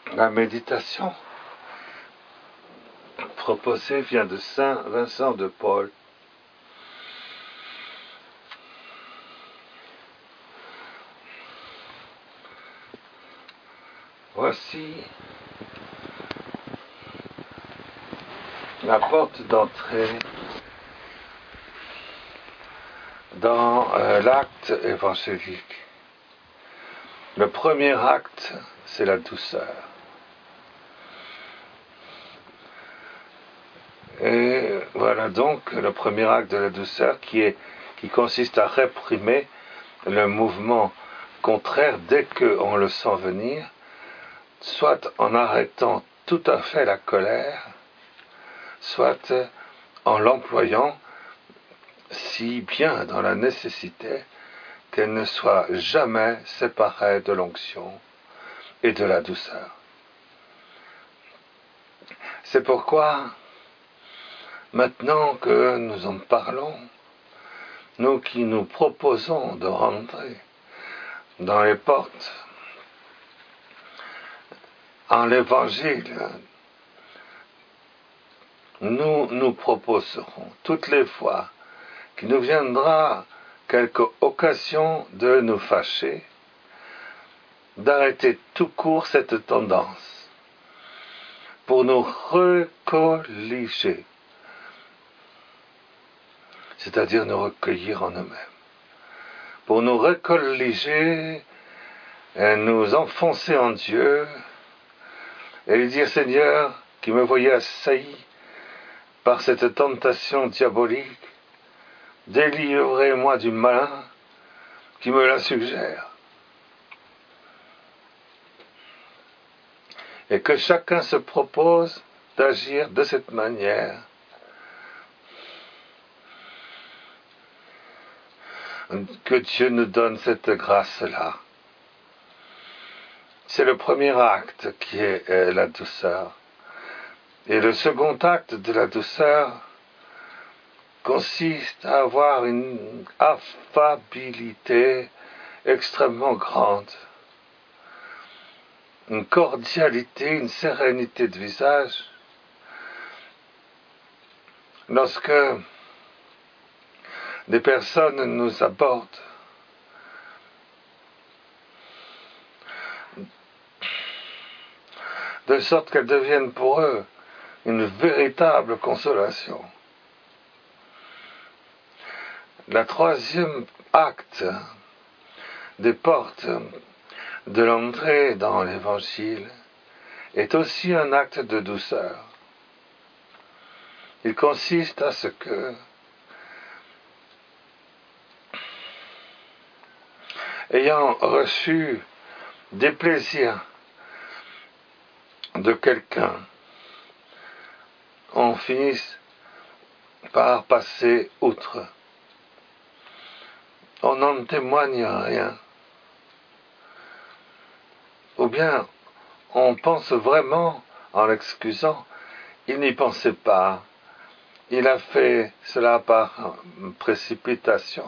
La méditation proposée vient de Saint Vincent de Paul. Voici la porte d'entrée dans l'acte évangélique. Le premier acte, c'est la douceur. Et voilà donc le premier acte de la douceur qui consiste à réprimer le mouvement contraire dès qu'on le sent venir, soit en arrêtant tout à fait la colère, soit en l'employant si bien dans la nécessité qu'elle ne soit jamais séparée de l'onction et de la douceur. C'est pourquoi, maintenant que nous en parlons, nous qui nous proposons de rentrer dans les portes en l'Évangile, nous proposerons toutes les fois qu'il nous viendra quelque occasion de nous fâcher, d'arrêter tout court cette tendance pour nous recolliger, c'est-à-dire nous recueillir en nous-mêmes, pour nous recolliger et nous enfoncer en Dieu et lui dire: Seigneur, qui me voyais assailli par cette tentation diabolique, délivrez-moi du malin qui me la suggère. Et que chacun se propose d'agir de cette manière. Que Dieu nous donne cette grâce-là. C'est le premier acte qui est la douceur. Et le second acte de la douceur consiste à avoir une affabilité extrêmement grande, une cordialité, une sérénité de visage. Lorsque des personnes nous abordent, de sorte qu'elles deviennent pour eux une véritable consolation. Le troisième acte des portes de l'entrée dans l'Évangile est aussi un acte de douceur. Il consiste à ce que, ayant reçu des plaisirs de quelqu'un, on finisse par passer outre. On n'en témoigne rien. Ou bien on pense vraiment, en l'excusant, il n'y pensait pas, il a fait cela par précipitation.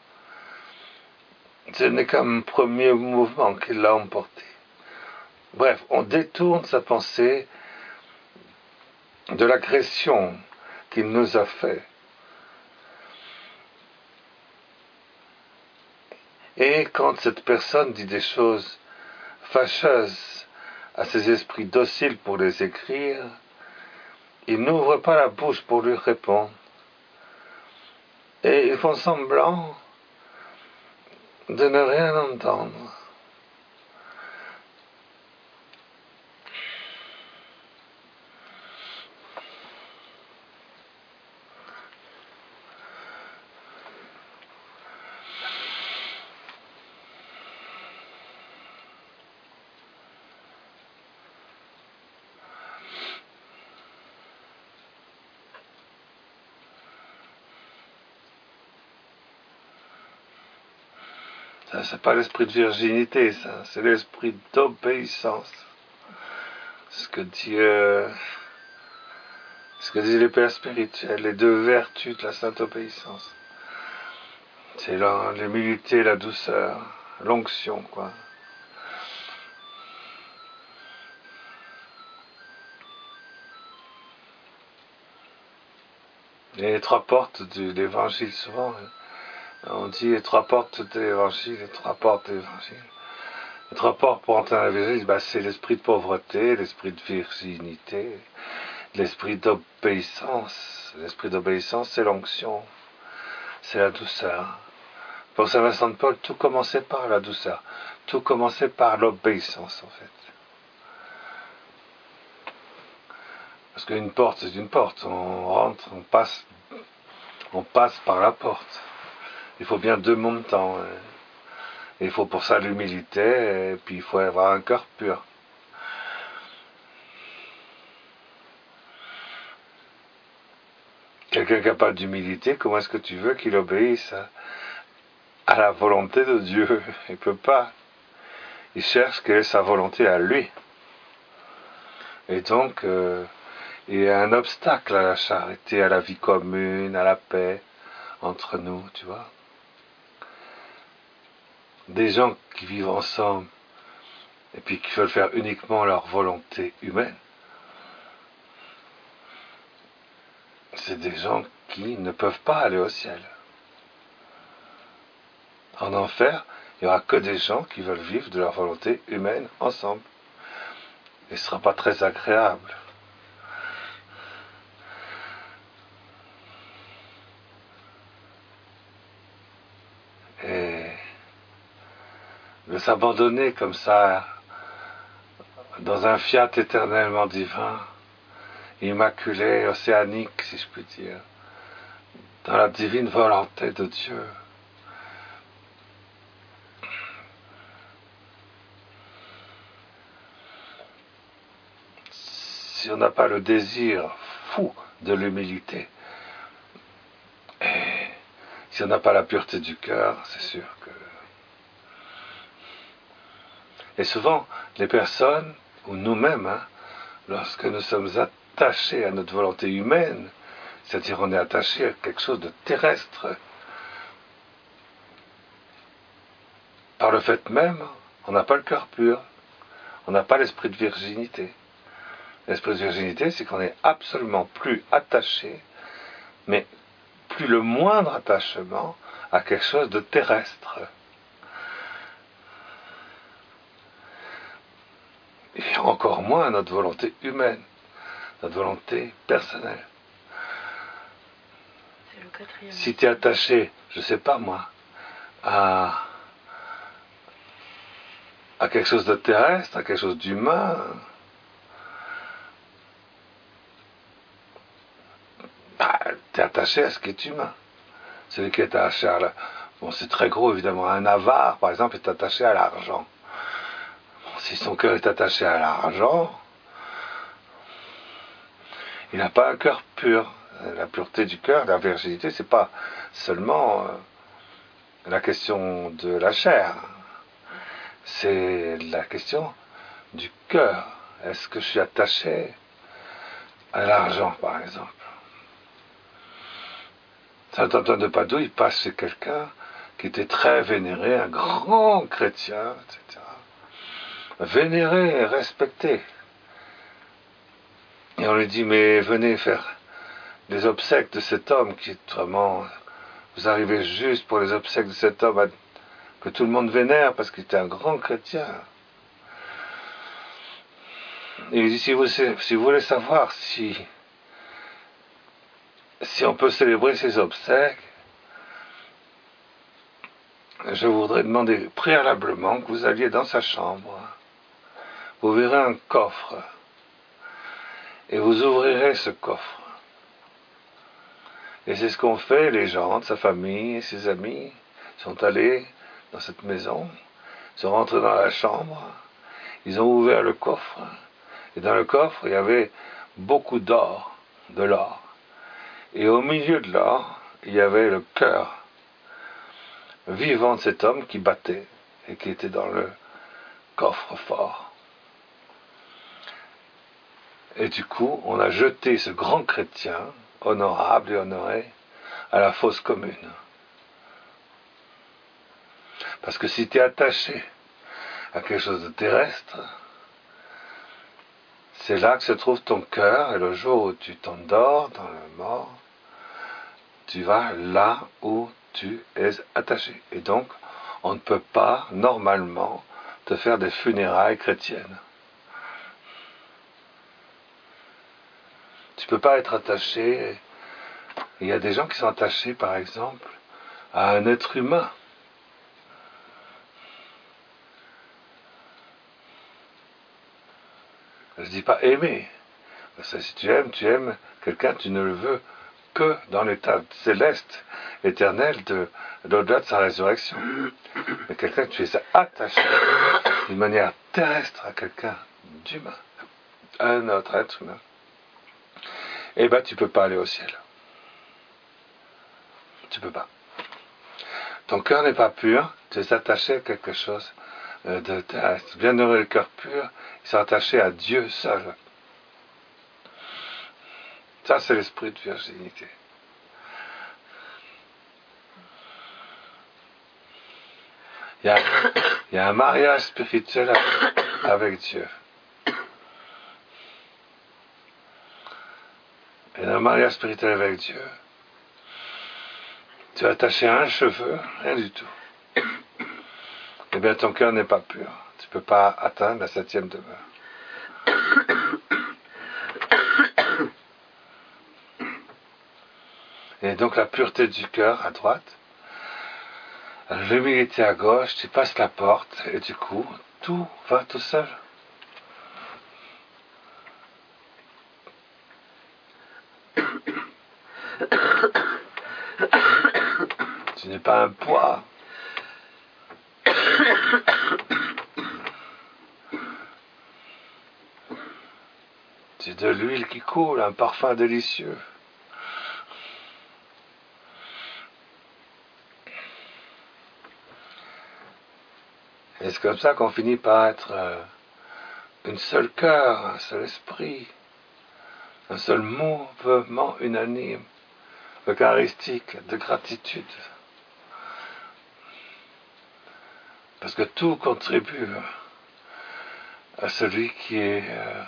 Ce n'est qu'un premier mouvement qui l'a emporté. Bref, on détourne sa pensée de l'agression qu'il nous a fait. Et quand cette personne dit des choses fâcheuses à ses esprits dociles pour les écrire, ils n'ouvrent pas la bouche pour lui répondre. Et ils font semblant de ne rien entendre. Ça, c'est pas l'esprit de virginité, ça, c'est l'esprit d'obéissance. Ce que disent les pères spirituels, les deux vertus de la sainte obéissance. C'est l'humilité, la douceur, l'onction, quoi. Et les trois portes de l'évangile, souvent, on dit les trois portes de l'évangile, les trois portes de l'évangile. Les trois portes pour entrer dans l'évangile, c'est l'esprit de pauvreté, l'esprit de virginité, l'esprit d'obéissance. L'esprit d'obéissance, c'est l'onction, c'est la douceur. Pour Saint Vincent de Paul, tout commençait par la douceur. Tout commençait par l'obéissance, en fait. Parce qu'une porte, c'est une porte. On rentre, on passe par la porte. Il faut bien deux montants. Il faut pour ça l'humilité, et puis il faut avoir un cœur pur. Quelqu'un qui n'a pas d'humilité, comment est-ce que tu veux qu'il obéisse à la volonté de Dieu? Il ne peut pas. Il cherche quelle est sa volonté à lui. Et donc, il y a un obstacle à la charité, à la vie commune, à la paix entre nous, tu vois. Des gens qui vivent ensemble et puis qui veulent faire uniquement leur volonté humaine, c'est des gens qui ne peuvent pas aller au ciel. En enfer, il n'y aura que des gens qui veulent vivre de leur volonté humaine ensemble. Et ce ne sera pas très agréable. Et de s'abandonner comme ça dans un fiat éternellement divin, immaculé, océanique, si je puis dire, dans la divine volonté de Dieu. Si on n'a pas le désir fou de l'humilité, et si on n'a pas la pureté du cœur, c'est sûr que... Et souvent, les personnes, ou nous-mêmes, lorsque nous sommes attachés à notre volonté humaine, c'est-à-dire on est attaché à quelque chose de terrestre, par le fait même, on n'a pas le cœur pur, on n'a pas l'esprit de virginité. L'esprit de virginité, c'est qu'on n'est absolument plus attaché, mais plus le moindre attachement à quelque chose de terrestre. Et encore moins à notre volonté humaine, notre volonté personnelle. Si tu es attaché, je ne sais pas moi, à quelque chose de terrestre, à quelque chose d'humain, tu es attaché à ce qui est humain. Celui qui est attaché à bon, c'est très gros évidemment. Un avare, par exemple, est attaché à l'argent. Bon, si son cœur est attaché à l'argent, il n'a pas un cœur pur. La pureté du cœur, la virginité, c'est pas seulement la question de la chair. C'est la question du cœur. Est-ce que je suis attaché à l'argent, par exemple? Saint Antoine de Padoue, il passe chez quelqu'un qui était très vénéré, un grand chrétien, etc. Vénéré et respecté. Et on lui dit, mais venez faire les obsèques de cet homme qui est vraiment... Vous arrivez juste pour les obsèques de cet homme que tout le monde vénère parce qu'il était un grand chrétien. Et il dit, si vous voulez savoir si on peut célébrer ces obsèques, je voudrais demander préalablement que vous alliez dans sa chambre. Vous verrez un coffre. Et vous ouvrirez ce coffre. Et c'est ce qu'ont fait les gens de sa famille et ses amis. Ils sont allés dans cette maison, ils sont rentrés dans la chambre, ils ont ouvert le coffre. Et dans le coffre, il y avait beaucoup d'or, de l'or. Et au milieu de l'or, il y avait le cœur vivant de cet homme qui battait et qui était dans le coffre-fort. Et du coup, on a jeté ce grand chrétien, honorable et honoré, à la fosse commune. Parce que si tu es attaché à quelque chose de terrestre, c'est là que se trouve ton cœur, et le jour où tu t'endors dans le mort, tu vas là où tu es attaché. Et donc, on ne peut pas, normalement, te faire des funérailles chrétiennes. Tu ne peux pas être attaché. Il y a des gens qui sont attachés, par exemple, à un être humain. Je ne dis pas aimer. Parce que si tu aimes quelqu'un, tu ne le veux que dans l'état céleste, éternel, de l'au-delà de sa résurrection. Mais quelqu'un que tu es attaché d'une manière terrestre à quelqu'un d'humain, à un autre être humain, eh ben tu peux pas aller au ciel. Tu peux pas. Ton cœur n'est pas pur, tu es attaché à quelque chose de terrestre. Bienheureux le cœur pur, ils sont attachés à Dieu seul. Ça, c'est l'esprit de virginité. Il y a un mariage spirituel avec Dieu. Et dans le mariage spirituel avec Dieu, tu es attaché à un cheveu, rien du tout. Eh bien, ton cœur n'est pas pur. Tu ne peux pas atteindre la 7e demeure. Et donc, la pureté du cœur à droite, l'humilité à gauche, tu passes la porte, et du coup, tout va tout seul. Tu n'es pas un poids. Tu es de l'huile qui coule, un parfum délicieux. Et c'est comme ça qu'on finit par être une seule cœur, un seul esprit, un seul mouvement unanime, eucharistique, de gratitude. Parce que tout contribue à celui qui est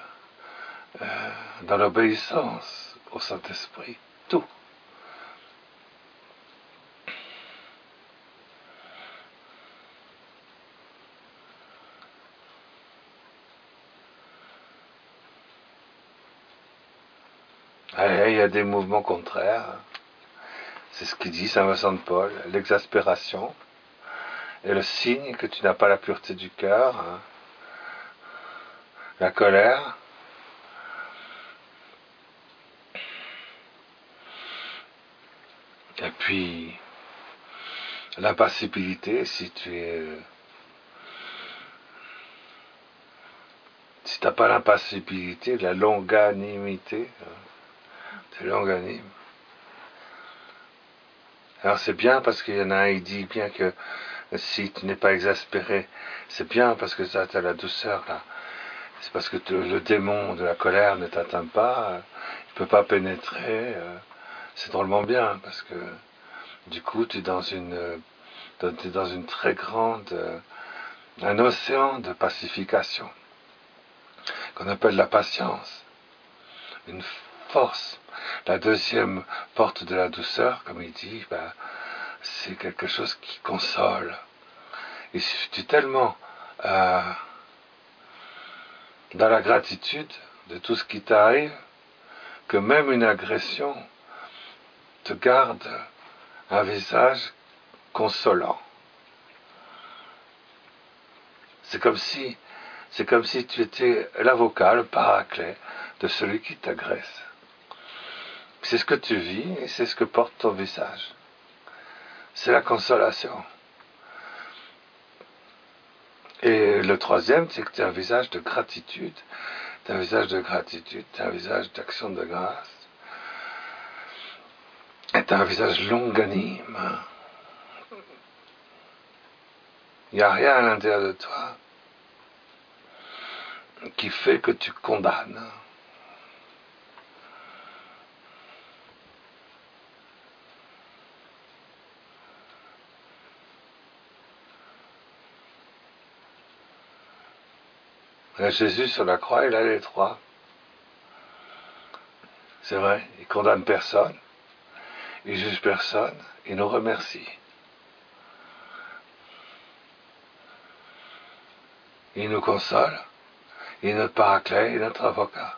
dans l'obéissance au Saint-Esprit. Tout. Et il y a des mouvements contraires. C'est ce qu'il dit Saint Vincent de Paul, l'exaspération est le signe que tu n'as pas la pureté du cœur, la colère, et puis l'impassibilité, si t'as pas l'impassibilité, la longanimité, tu es longanime. Alors c'est bien parce qu'il y en a un, il dit bien que si tu n'es pas exaspéré, c'est bien parce que tu as la douceur là. C'est parce que le démon de la colère ne t'atteint pas, il ne peut pas pénétrer. C'est drôlement bien parce que du coup tu es dans une très grande, un océan de pacification qu'on appelle la patience, une force. La deuxième porte de la douceur, comme il dit, c'est quelque chose qui console. Et si tu es tellement dans la gratitude de tout ce qui t'arrive, que même une agression te garde un visage consolant. C'est comme si tu étais l'avocat, le paraclet de celui qui t'agresse. C'est ce que tu vis et c'est ce que porte ton visage. C'est la consolation. Et le troisième, c'est que tu as un visage de gratitude. Tu as un visage de gratitude, tu as un visage d'action de grâce. Et tu as un visage longanime. Il n'y a rien à l'intérieur de toi qui fait que tu condamnes. Et Jésus sur la croix, il a les trois. C'est vrai, il condamne personne. il juge personne, il nous remercie. Il nous console, il est notre paraclet, il est notre avocat.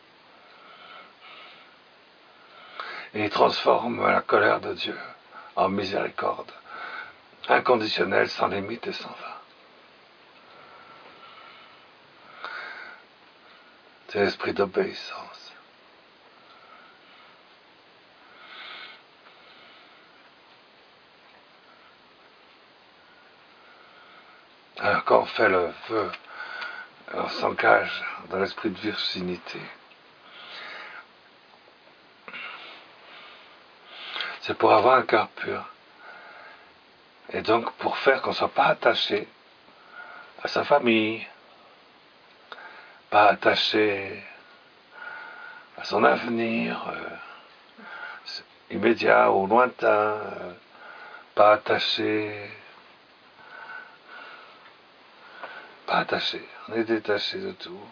Et il transforme la colère de Dieu en miséricorde, inconditionnelle, sans limite et sans fin. C'est l'esprit d'obéissance. Alors quand on fait le vœu, on s'engage dans l'esprit de virginité. C'est pour avoir un cœur pur. Et donc pour faire qu'on ne soit pas attaché à sa famille, pas attaché à son avenir immédiat ou lointain, pas attaché, on est détaché de tout.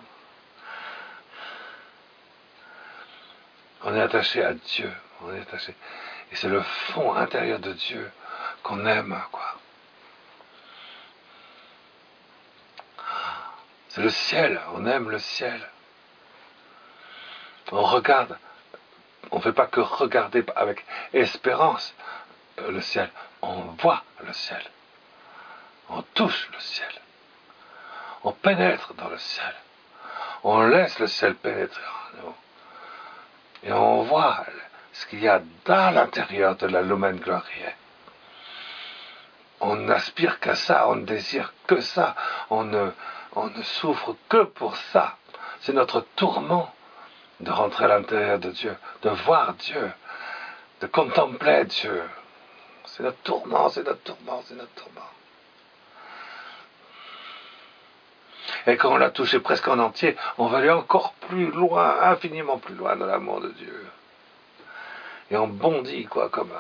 On est attaché à Dieu, on est attaché. Et c'est le fond intérieur de Dieu qu'on aime, quoi. C'est le ciel, on aime le ciel. On regarde, on ne fait pas que regarder avec espérance le ciel, on voit le ciel. On touche le ciel. On pénètre dans le ciel. On laisse le ciel pénétrer en nous. Et on voit ce qu'il y a dans l'intérieur de la Lumen Gloriae. On n'aspire qu'à ça, on ne désire que ça, on ne souffre que pour ça. C'est notre tourment de rentrer à l'intérieur de Dieu, de voir Dieu, de contempler Dieu. C'est notre tourment, c'est notre tourment, c'est notre tourment. Et quand on l'a touché presque en entier, on va aller encore plus loin, infiniment plus loin dans l'amour de Dieu. Et on bondit, quoi, comme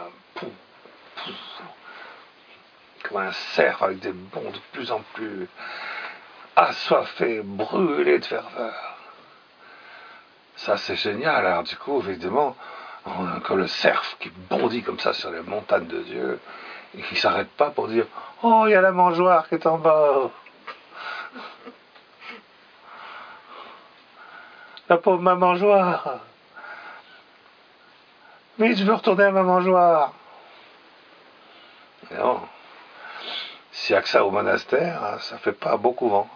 un cerf avec des bonds de plus en plus assoiffés, brûlés de ferveur. Ça, c'est génial. Alors, du coup, évidemment, quand le cerf qui bondit comme ça sur les montagnes de Dieu, et qui ne s'arrête pas pour dire « Oh, il y a la mangeoire qui est en bas !» La pauvre ma mangeoire. Vite, je veux retourner à ma mangeoire. Non. S'il n'y a que ça au monastère, ça fait pas beaucoup vent.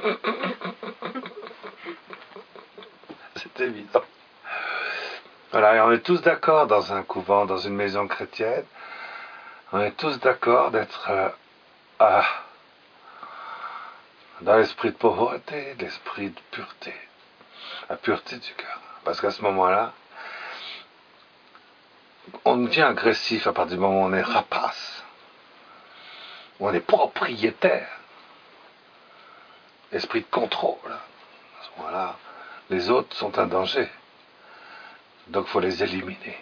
C'est évident. Voilà, et on est tous d'accord dans un couvent, dans une maison chrétienne. On est tous d'accord d'être dans l'esprit de pauvreté, l'esprit de pureté. La pureté du cœur. Parce qu'à ce moment-là, on devient agressif à partir du moment où on est rapace, où on est propriétaire. Esprit de contrôle. À ce moment-là, les autres sont un danger. Donc il faut les éliminer.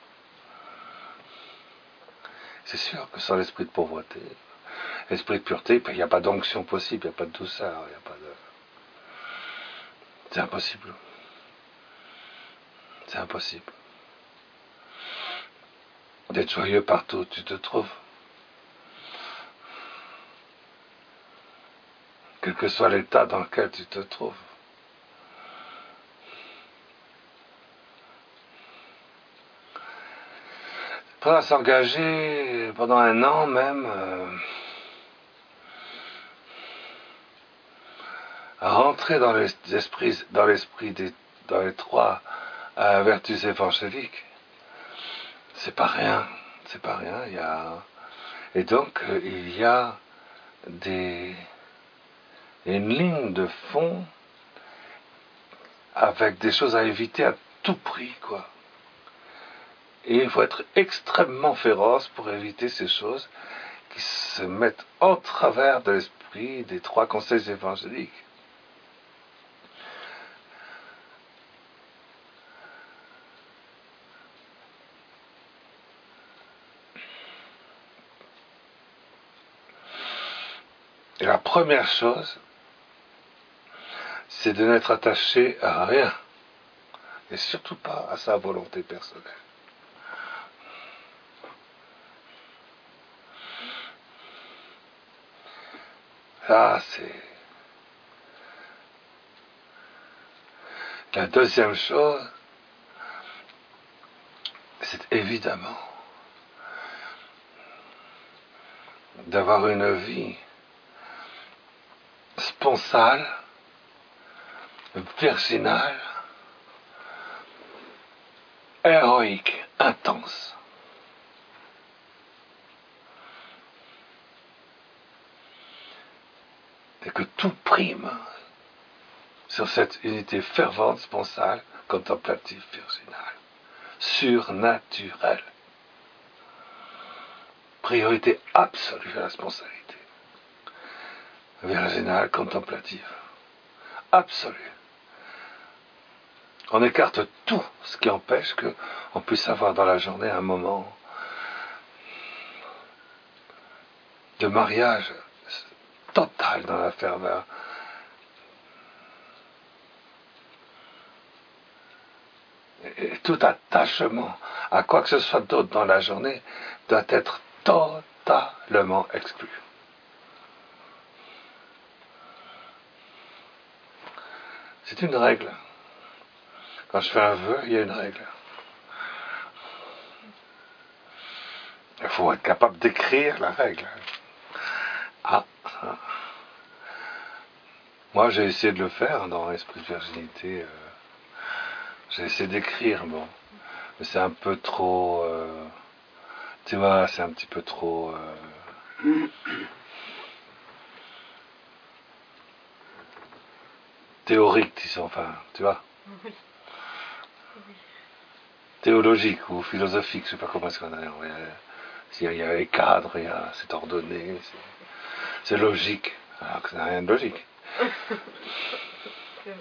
C'est sûr que sans l'esprit de pauvreté, l'esprit de pureté, il n'y a pas d'onction possible, il n'y a pas de douceur, il n'y a pas de... C'est impossible. C'est impossible. D'être joyeux partout où tu te trouves. Quel que soit l'état dans lequel tu te trouves. Pendant s'engager, pendant un an même, à rentrer dans les trois vertus évangéliques, c'est pas rien. C'est pas rien. Et donc, il y a une ligne de fond avec des choses à éviter à tout prix, quoi. Et il faut être extrêmement féroce pour éviter ces choses qui se mettent en travers de l'esprit des trois conseils évangéliques. Et la première chose, c'est de n'être attaché à rien, et surtout pas à sa volonté personnelle. Là, c'est... La deuxième chose, c'est évidemment d'avoir une vie sponsale, virginale, héroïque, intense. Et que tout prime sur cette unité fervente, sponsale, contemplative, virginale, surnaturelle. Priorité absolue à la spontanéité. Virginale, contemplative. Absolue. On écarte tout ce qui empêche qu'on puisse avoir dans la journée un moment de mariage total dans la ferveur. Et tout attachement à quoi que ce soit d'autre dans la journée doit être totalement exclu. C'est une règle. Quand je fais un vœu, il y a une règle. Il faut être capable d'écrire la règle. Ah. Moi, j'ai essayé de le faire dans l'esprit de virginité. J'ai essayé d'écrire, bon. Mais c'est un peu trop... tu vois, c'est un petit peu trop... théorique, disons, enfin, tu vois. Oui. Théologique ou philosophique, je sais pas comment est-ce qu'on a. Il y a les cadres, c'est ordonné, c'est logique. Alors que ça n'a rien de logique. C'est vrai.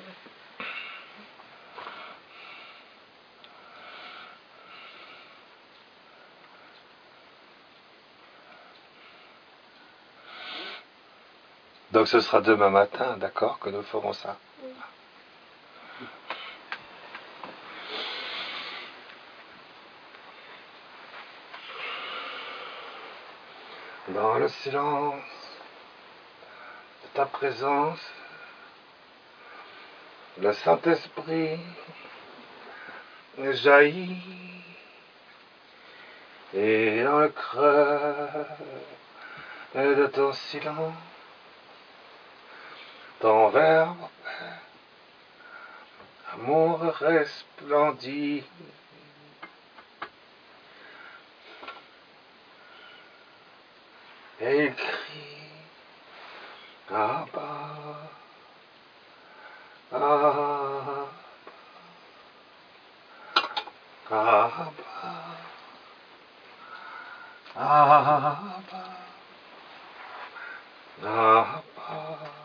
Donc ce sera demain matin, d'accord, que nous ferons ça. Dans le silence de ta présence, le Saint-Esprit jaillit, et dans le creux de ton silence, ton verbe, amour resplendit. Et il crie, Abba, Abba, Abba, Abba, Abba.